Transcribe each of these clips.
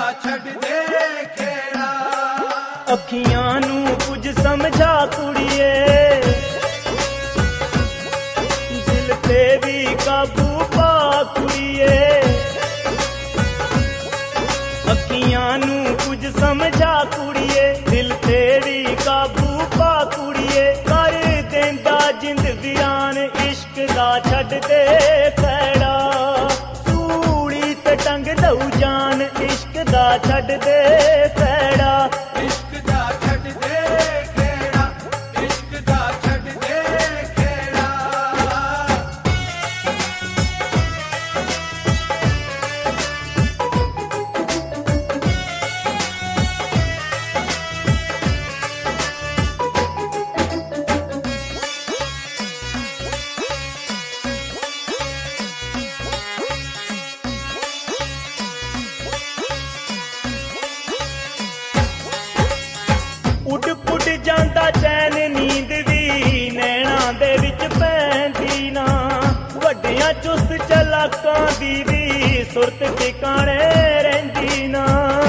ਛੱਡ ਦੇ ਖੇੜਾ। ਅੱਖੀਆਂ ਨੂੰ ਕੁਝ ਸਮਝਾ ਕੁੜੀਏ, ਦਿਲ ਤੇ ਵੀ ਕਾਬੂ ਪਾ ਕੁੜੀਏ। ਅੱਖੀਆਂ ਨੂੰ ਕੁਝ ਸਮਝਾ ਕੁੜੀਏ, ਦਿਲ ਤੇ ਵੀ ਕਾਬੂ ਪਾ ਕੁੜੀਏ। ਕਰ ਦਿੰਦਾ ਜਿੰਦ ਵੀਰਾਨ ਇਸ਼ਕ ਦਾ ਛੱਡ ਦੇ ਖਹਿੜਾ। ਸੂਲੀ ਤੇ ਟੰਗ ਦਊ ਜਾਨ ਇਸ਼ਕ ਦਾ ਛੱਡ ਦੇ ਖਹਿੜਾ। ਇਸ਼ਕ ਦਾ ਛੱਡ ਦੇ ਖੇੜਾ, ਇਸ਼ਕ ਦਾ ਛੱਡ ਦੇ ਖੇੜਾ। ਉੱਡ ਪੁੱਡ ਜਾਂਦਾ ਚੈਨ ਨੀਂਦ ਵੀ ਨੈਣਾਂ ਦੇ ਵਿੱਚ ਪੈਂਦੀ ਨਾ। ਵੱਡਿਆਂ ਚੁਸਤ ਚਲਾਕਾਂ ਦੀ ਵੀ ਸੁਰਤ ਟਿਕਾਣੇ ਰਹਿੰਦੀ ਨਾ।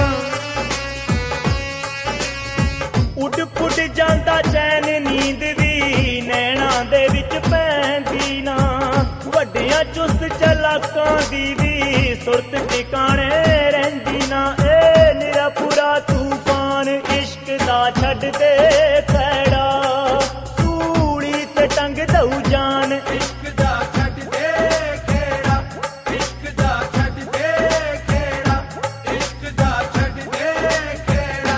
ਉੱਡ ਪੁੱਡ ਜਾਂਦਾ ਚੈਨ ਨੀਂਦ ਵੀ ਨੈਣਾਂ ਦੇ ਵਿੱਚ ਪੈਂਦੀ ਨਾ। ਵੱਡਿਆਂ ਚੁਸਤ ਚਲਾਕਾਂ ਦੀ ਵੀ ਸੁਰਤ ਟਿਕਾਣੇ ਰਹਿੰਦੀ ਨਾ। ਇਹ ਨਿਰਾ ਪੂਰਾ ਤੂਫਾਨ ਇਸ਼ਕ ਦਾ ਛੱਡ ਦੇ ਖਹਿੜਾ। ਸੂਲੀ ਤੇ ਟੰਗ ਦਊ ਜਾਨ ਇਸ਼ਕ ਦਾ ਛੱਡ ਦੇ ਖੇੜਾ, ਇਸ਼ਕ ਦਾ ਛੱਡ ਦੇ ਖੇੜਾ, ਇਸ਼ਕ ਦਾ ਛੱਡ ਦੇ ਖੇੜਾ।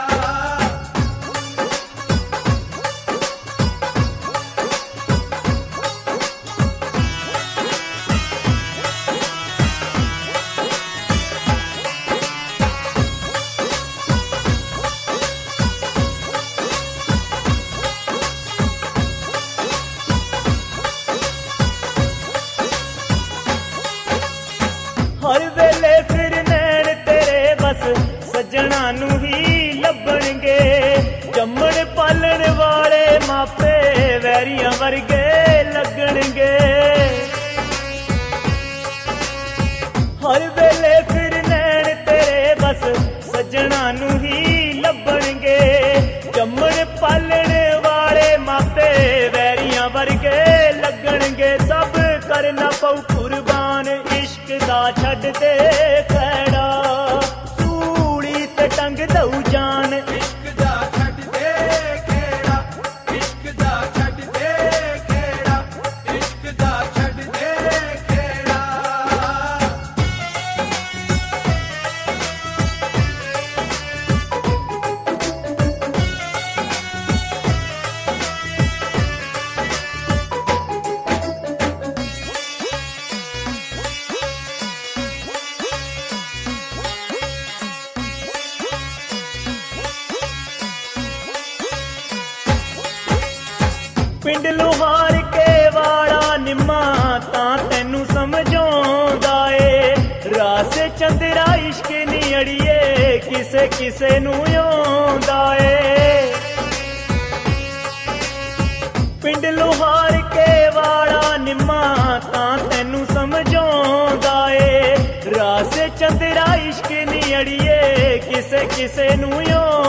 ਹਰ ਵੇਲੇ ਫਿਰ ਨੈਣ ਤੇਰੇ ਬਸ ਸੱਜਣਾ ਨੂੰ ਹੀ ਲੱਭਣਗੇ। ਜੰਮਣ ਪਾਲਣ ਵਾਲੇ ਮਾਪੇ ਵੈਰੀਆਂ ਵਰਗੇ ਲੱਗਣਗੇ। ਹਰ ਵੇਲੇ ਫਿਰ ਨੈਣ ਤੇਰੇ ਬਸ ਸੱਜਣਾ ਨੂੰ ਹੀ ਲੱਭਣਗੇ। ਜੰਮਣ ਪਾਲਣ ਵਾਲੇ ਮਾਪੇ ਵੈਰੀਆਂ ਵਰਗੇ ਲੱਗਣਗੇ। ਸਭ ਕਰਨਾ ਪਊ ਕੁਰਬਾਨ ਇਸ਼ਕ ਦਾ ਛੱਡ ਦੇ ਖਹਿੜਾ। ਸੂਲੀ ਤੇ ਟੰਗ ਦਊ ਜਾਨ ਇਸ਼ਕ ਦਾ ਛੱਡ ਦੇ ਖੇੜਾ, ਇਸ਼ਕ ਦਾ ਛੱਡ ਦੇ ਖੇੜਾ, ਇਸ਼ਕ ਦਾ ਛੱਡ ਦੇ ਖੇੜਾ। ਪਿੰਡ ਲੁਹਾਰ ਕੇ ਵਾਲਾ ਨਿੰਮਾ ਤਾਂ ਤੈਨੂੰ ਸਮਝਾਉਂਦਾ ਏ। ਰਾਸ ਚੰਦਰਾ ਇਸ਼ਕ ਨੀ ਅੜੀਏ ਕਿਸੇ ਕਿਸੇ ਨੂੰ ਆਉਂਦਾ ਏ। ਪਿੰਡ ਲੁਹਾਰ ਕੇ ਵਾਲਾ ਨਿੰਮਾ ਤਾਂ ਤੈਨੂੰ ਸਮਝਾਉਂਦਾ ਏ। ਰਾਸ ਚੰਦਰਾ ਇਸ਼ਕ ਨੀ ਅੜੀਏ ਕਿਸੇ ਕਿਸੇ ਨੂੰ